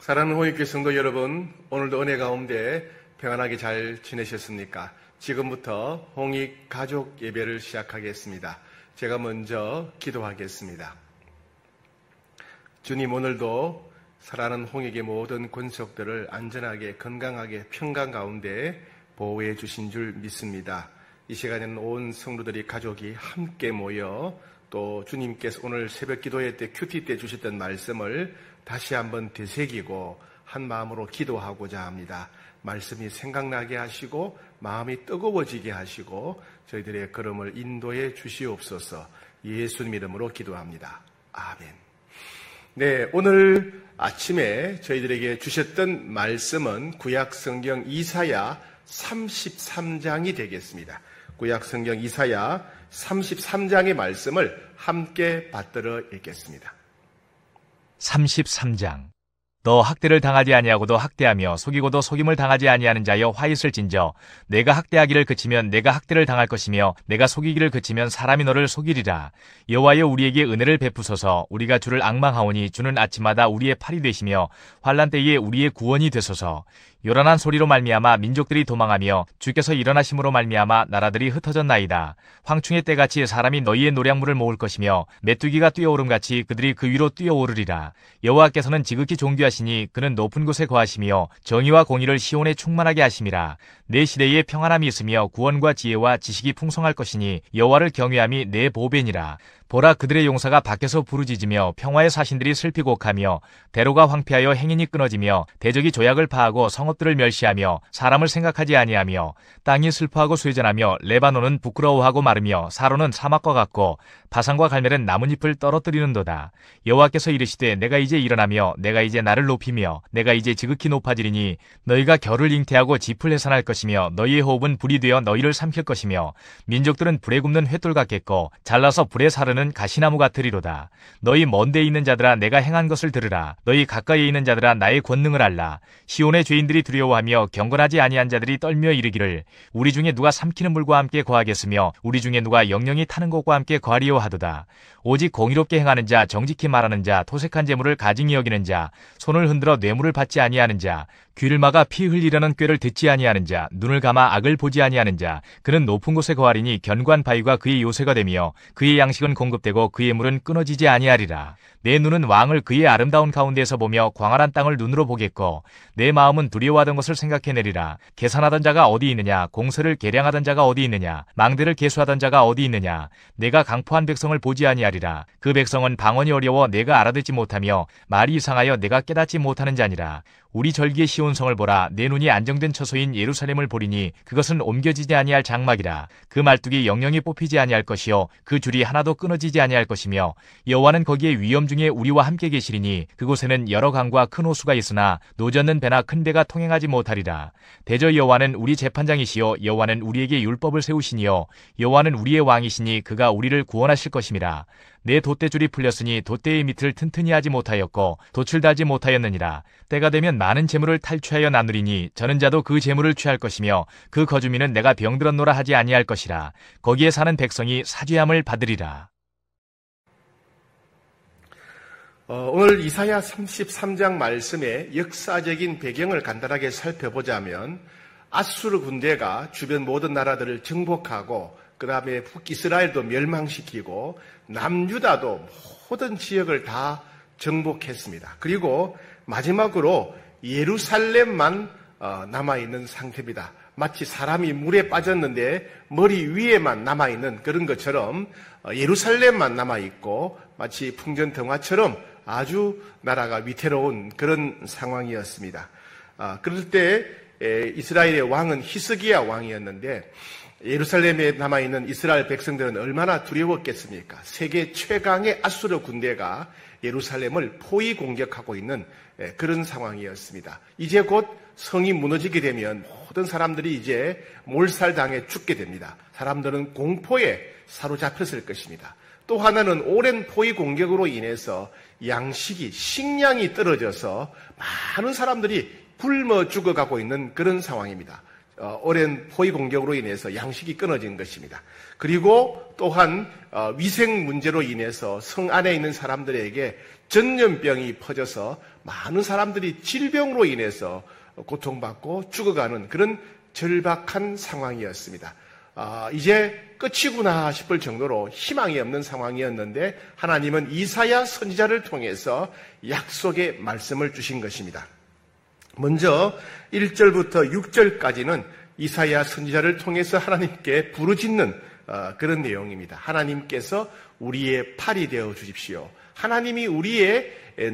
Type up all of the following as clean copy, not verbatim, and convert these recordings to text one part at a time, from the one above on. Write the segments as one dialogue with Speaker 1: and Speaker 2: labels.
Speaker 1: 사랑하는 홍익교회 성도 여러분, 오늘도 은혜 가운데 평안하게 잘 지내셨습니까? 지금부터 홍익 가족 예배를 시작하겠습니다. 제가 먼저 기도하겠습니다. 주님, 오늘도 사랑하는 홍익의 모든 권속들을 안전하게 건강하게 평강 가운데 보호해 주신 줄 믿습니다. 이 시간에는 온 성도들이 가족이 함께 모여 또 주님께서 오늘 새벽 기도회 때 큐티 때 주셨던 말씀을 다시 한번 되새기고 한 마음으로 기도하고자 합니다. 말씀이 생각나게 하시고 마음이 뜨거워지게 하시고 저희들의 걸음을 인도해 주시옵소서. 예수님 이름으로 기도합니다. 아멘. 네, 오늘 아침에 저희들에게 주셨던 말씀은 구약성경 이사야 33장이 되겠습니다. 구약성경 이사야 33장의 말씀을 함께 받들어 읽겠습니다.
Speaker 2: 33장. 너 학대를 당하지 아니하고도 학대하며 속이고도 속임을 당하지 아니하는 자여 화 있을진저 내가 학대하기를 그치면 내가 학대를 당할 것이며 내가 속이기를 그치면 사람이 너를 속이리라. 여호와여 우리에게 은혜를 베푸소서. 우리가 주를 앙망하오니 주는 아침마다 우리의 팔이 되시며 환난 때에 우리의 구원이 되소서. 요란한 소리로 말미암아 민족들이 도망하며 주께서 일어나심으로 말미암아 나라들이 흩어졌나이다. 황충의 때같이 사람이 너희의 노량물을 모을 것이며 메뚜기가 뛰어오름같이 그들이 그 위로 뛰어오르리라. 여호와께서는 지극히 존귀하시니 그는 높은 곳에 거하시며 정의와 공의를 시온에 충만하게 하심이라. 내 시대에 평안함이 있으며 구원과 지혜와 지식이 풍성할 것이니 여호와를 경외함이 내 보배니라. 보라, 그들의 용사가 밖에서 부르짖으며 평화의 사신들이 슬피 곡하며 대로가 황폐하여 행인이 끊어지며 대적이 조약을 파하고 성읍들을 멸시하며 사람을 생각하지 아니하며 땅이 슬퍼하고 쇠전하며 레바논은 부끄러워하고 마르며 사로는 사막과 같고 바산과 갈멜은 나뭇잎을 떨어뜨리는도다. 여호와께서 이르시되 내가 이제 일어나며 내가 이제 나를 높이며 내가 이제 지극히 높아지리니 너희가 겨를 잉태하고 짚을 해산할 것이며 너희의 호흡은 불이 되어 너희를 삼킬 것이며 민족들은 불에 굽는 횃돌 같겠고 잘라서 불에 사르는 가시나무 같으리로다. 너희 먼 데 있는 자들아 내가 행한 것을 들으라. 너희 가까이에 있는 자들아 나의 권능을 알라. 시온의 죄인들이 두려워하며 경건하지 아니한 자들이 떨며 이르기를 우리 중에 누가 삼키는 물과 함께 거하겠으며 우리 중에 누가 영영이 타는 것과 함께 거하리요 하도다. 오직 공의롭게 행하는 자, 정직히 말하는 자, 토색한 재물을 가증히 여기는 자, 손을 흔들어 뇌물을 받지 아니하는 자, 귀를 막아 피 흘리려는 꾀를 듣지 아니하는 자, 눈을 감아 악을 보지 아니하는 자, 그는 높은 곳에 거하리니 견고한 바위가 그의 요새가 되며 그의 양식은 공급되고 그의 물은 끊어지지 아니하리라. 내 눈은 왕을 그의 아름다운 가운데에서 보며 광활한 땅을 눈으로 보겠고 내 마음은 두려워하던 것을 생각해내리라. 계산하던 자가 어디 있느냐? 공세를 계량하던 자가 어디 있느냐? 망대를 계수하던 자가 어디 있느냐? 내가 강포한 백성을 보지 아니하리라. 그 백성은 방언이 어려워 내가 알아듣지 못하며 말이 이상하여 내가 깨닫지 못하는 자니라. 우리 절기의 시온성을 보라. 내 눈이 안정된 처소인 예루살렘을 보리니 그것은 옮겨지지 아니할 장막이라. 그 말뚝이 영영이 뽑히지 아니할 것이요 그 줄이 하나도 끊어지지 아니할 것이며 여호와는 거기에 위엄 중에 우리와 함께 계시리니 그곳에는 여러 강과 큰 호수가 있으나 노젓는 배나 큰 배가 통행하지 못하리라. 대저 여호와는 우리 재판장이시요 여호와는 우리에게 율법을 세우시니요 여호와는 우리의 왕이시니 그가 우리를 구원하실 것임이라. 내 돛대줄이 풀렸으니 돛대의 밑을 튼튼히 하지 못하였고 돛을 달지 못하였느니라. 때가 되면 많은 재물을 탈취하여 나누리니 저는 자도 그 재물을 취할 것이며 그 거주민은 내가 병들었노라 하지 아니할 것이라. 거기에 사는 백성이 사죄함을 받으리라.
Speaker 1: 오늘 이사야 33장 말씀의 역사적인 배경을 간단하게 살펴보자면 아수르 군대가 주변 모든 나라들을 정복하고 그 다음에 북이스라엘도 멸망시키고 남유다도 모든 지역을 다 정복했습니다. 그리고 마지막으로 예루살렘만 남아있는 상태입니다. 마치 사람이 물에 빠졌는데 머리 위에만 남아있는 그런 것처럼 예루살렘만 남아있고 마치 풍전등화처럼 아주 나라가 위태로운 그런 상황이었습니다. 그럴 때 이스라엘의 왕은 히스기야 왕이었는데 예루살렘에 남아있는 이스라엘 백성들은 얼마나 두려웠겠습니까? 세계 최강의 아수르 군대가 예루살렘을 포위 공격하고 있는 그런 상황이었습니다. 이제 곧 성이 무너지게 되면 모든 사람들이 이제 몰살당해 죽게 됩니다. 사람들은 공포에 사로잡혔을 것입니다. 또 하나는 오랜 포위 공격으로 인해서 양식이, 식량이 떨어져서 많은 사람들이 굶어 죽어가고 있는 그런 상황입니다. 오랜 포위 공격으로 인해서 양식이 끊어진 것입니다. 그리고 또한 위생 문제로 인해서 성 안에 있는 사람들에게 전염병이 퍼져서 많은 사람들이 질병으로 인해서 고통받고 죽어가는 그런 절박한 상황이었습니다. 이제 끝이구나 싶을 정도로 희망이 없는 상황이었는데 하나님은 이사야 선지자를 통해서 약속의 말씀을 주신 것입니다. 먼저 1절부터 6절까지는 이사야 선지자를 통해서 하나님께 부르짖는 그런 내용입니다. 하나님께서 우리의 팔이 되어 주십시오. 하나님이 우리의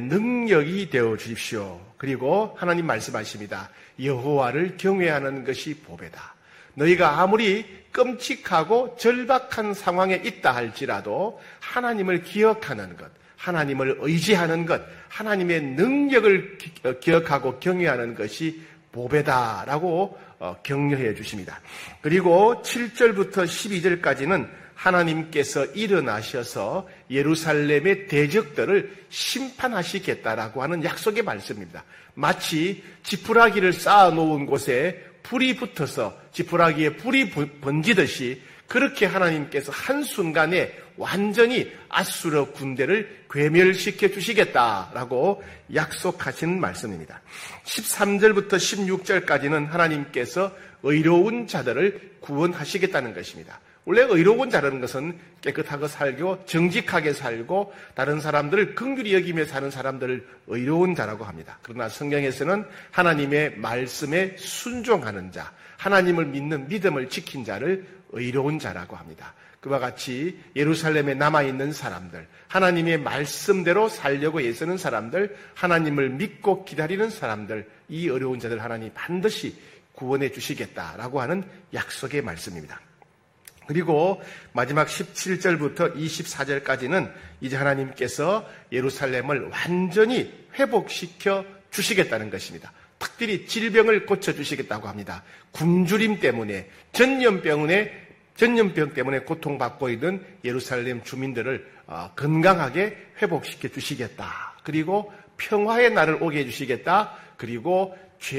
Speaker 1: 능력이 되어 주십시오. 그리고 하나님 말씀하십니다. 여호와를 경외하는 것이 보배다. 너희가 아무리 끔찍하고 절박한 상황에 있다 할지라도 하나님을 기억하는 것, 하나님을 의지하는 것, 하나님의 능력을 기억하고 경외하는 것이 보배다라고 격려해 주십니다. 그리고 7절부터 12절까지는 하나님께서 일어나셔서 예루살렘의 대적들을 심판하시겠다라고 하는 약속의 말씀입니다. 마치 지푸라기를 쌓아놓은 곳에 불이 붙어서 지푸라기에 불이 번지듯이 그렇게 하나님께서 한순간에 완전히 아수르 군대를 괴멸시켜 주시겠다라고 약속하신 말씀입니다. 13절부터 16절까지는 하나님께서 의로운 자들을 구원하시겠다는 것입니다. 원래 의로운 자라는 것은 깨끗하게 살고 정직하게 살고 다른 사람들을 긍휼히 여기며 사는 사람들을 의로운 자라고 합니다. 그러나 성경에서는 하나님의 말씀에 순종하는 자, 하나님을 믿는 믿음을 지킨 자를 의로운 자라고 합니다. 그와 같이 예루살렘에 남아있는 사람들, 하나님의 말씀대로 살려고 애쓰는 사람들, 하나님을 믿고 기다리는 사람들, 이 어려운 자들 하나님이 반드시 구원해 주시겠다라고 하는 약속의 말씀입니다. 그리고 마지막 17절부터 24절까지는 이제 하나님께서 예루살렘을 완전히 회복시켜 주시겠다는 것입니다. 특별히 질병을 고쳐주시겠다고 합니다. 굶주림 때문에 전염병 때문에 고통받고 있는 예루살렘 주민들을 건강하게 회복시켜 주시겠다. 그리고 평화의 날을 오게 해주시겠다. 그리고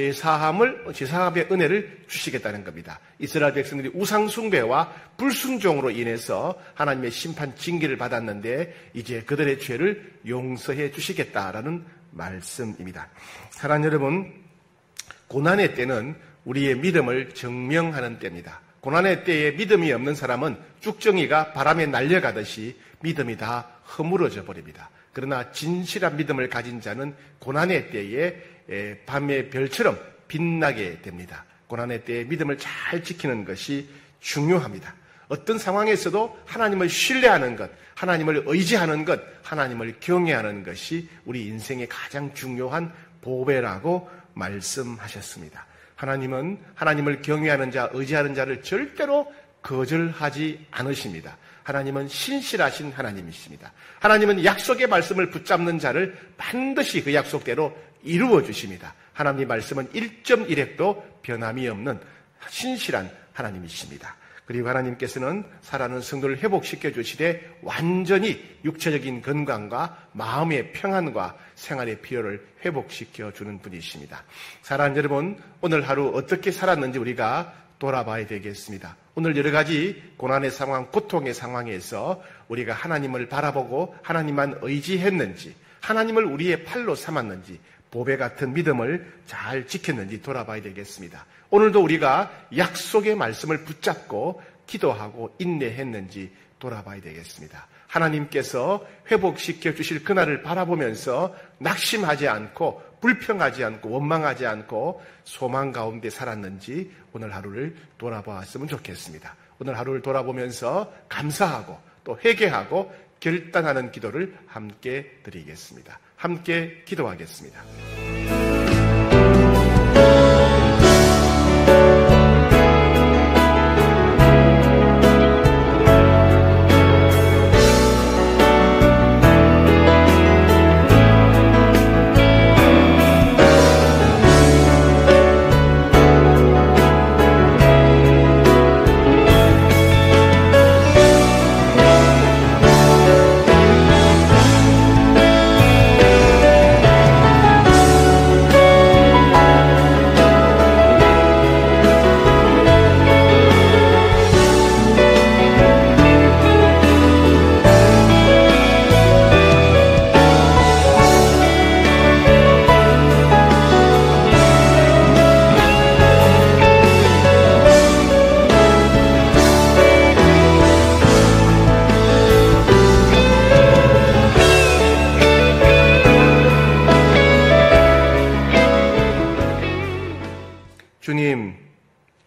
Speaker 1: 죄사함의 은혜를 주시겠다는 겁니다. 이스라엘 백성들이 우상숭배와 불순종으로 인해서 하나님의 심판 징계를 받았는데 이제 그들의 죄를 용서해 주시겠다라는 말씀입니다. 사랑하는 여러분, 고난의 때는 우리의 믿음을 증명하는 때입니다. 고난의 때에 믿음이 없는 사람은 쭉정이가 바람에 날려가듯이 믿음이 다 허물어져 버립니다. 그러나 진실한 믿음을 가진 자는 고난의 때에 밤의 별처럼 빛나게 됩니다. 고난의 때에 믿음을 잘 지키는 것이 중요합니다. 어떤 상황에서도 하나님을 신뢰하는 것, 하나님을 의지하는 것, 하나님을 경외하는 것이 우리 인생의 가장 중요한 보배라고 말씀하셨습니다. 하나님은 하나님을 경외하는 자, 의지하는 자를 절대로 거절하지 않으십니다. 하나님은 신실하신 하나님이십니다. 하나님은 약속의 말씀을 붙잡는 자를 반드시 그 약속대로 이루어 주십니다. 하나님의 말씀은 1.1획도 변함이 없는 신실한 하나님이십니다. 그리고 하나님께서는 살아가는 성도를 회복시켜 주시되 완전히 육체적인 건강과 마음의 평안과 생활의 필요를 회복시켜 주는 분이십니다. 사랑하는 여러분, 오늘 하루 어떻게 살았는지 우리가 돌아봐야 되겠습니다. 오늘 여러 가지 고난의 상황, 고통의 상황에서 우리가 하나님을 바라보고 하나님만 의지했는지, 하나님을 우리의 팔로 삼았는지, 보배 같은 믿음을 잘 지켰는지 돌아봐야 되겠습니다. 오늘도 우리가 약속의 말씀을 붙잡고 기도하고 인내했는지 돌아봐야 되겠습니다. 하나님께서 회복시켜 주실 그날을 바라보면서 낙심하지 않고 불평하지 않고 원망하지 않고 소망 가운데 살았는지 오늘 하루를 돌아보았으면 좋겠습니다. 오늘 하루를 돌아보면서 감사하고 또 회개하고 결단하는 기도를 함께 드리겠습니다. 함께 기도하겠습니다.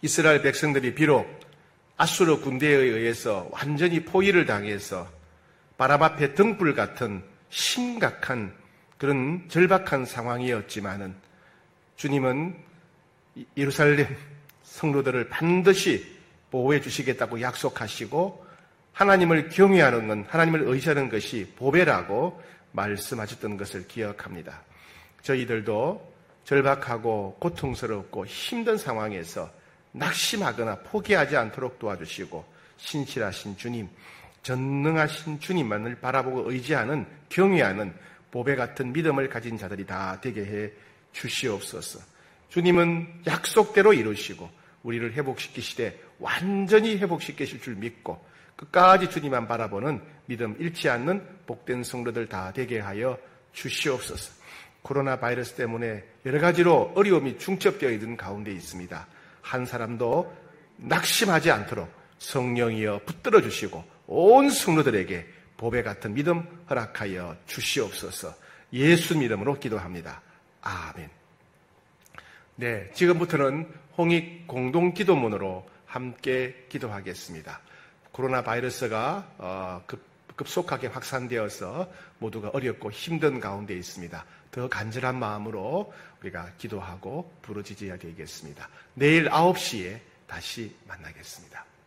Speaker 1: 이스라엘 백성들이 비록 아수르 군대에 의해서 완전히 포위를 당해서 바람 앞에 등불 같은 심각한 그런 절박한 상황이었지만은 주님은 예루살렘 성도들을 반드시 보호해 주시겠다고 약속하시고 하나님을 경외하는 건, 하나님을 의지하는 것이 보배라고 말씀하셨던 것을 기억합니다. 저희들도 절박하고 고통스럽고 힘든 상황에서 낙심하거나 포기하지 않도록 도와주시고 신실하신 주님, 전능하신 주님만을 바라보고 의지하는, 경외하는 보배 같은 믿음을 가진 자들이 다 되게 해 주시옵소서. 주님은 약속대로 이루시고 우리를 회복시키시되 완전히 회복시키실 줄 믿고 끝까지 주님만 바라보는 믿음 잃지 않는 복된 성도들 다 되게 하여 주시옵소서. 코로나 바이러스 때문에 여러 가지로 어려움이 중첩되어 있는 가운데 있습니다. 한 사람도 낙심하지 않도록 성령이여 붙들어 주시고 온 성도들에게 보배 같은 믿음 허락하여 주시옵소서. 예수 이름으로 기도합니다. 아멘. 네, 지금부터는 홍익 공동 기도문으로 함께 기도하겠습니다. 코로나 바이러스가 급속하게 확산되어서 모두가 어렵고 힘든 가운데 있습니다. 더 간절한 마음으로 우리가 기도하고 부르짖어야 되겠습니다. 내일 9시에 다시 만나겠습니다.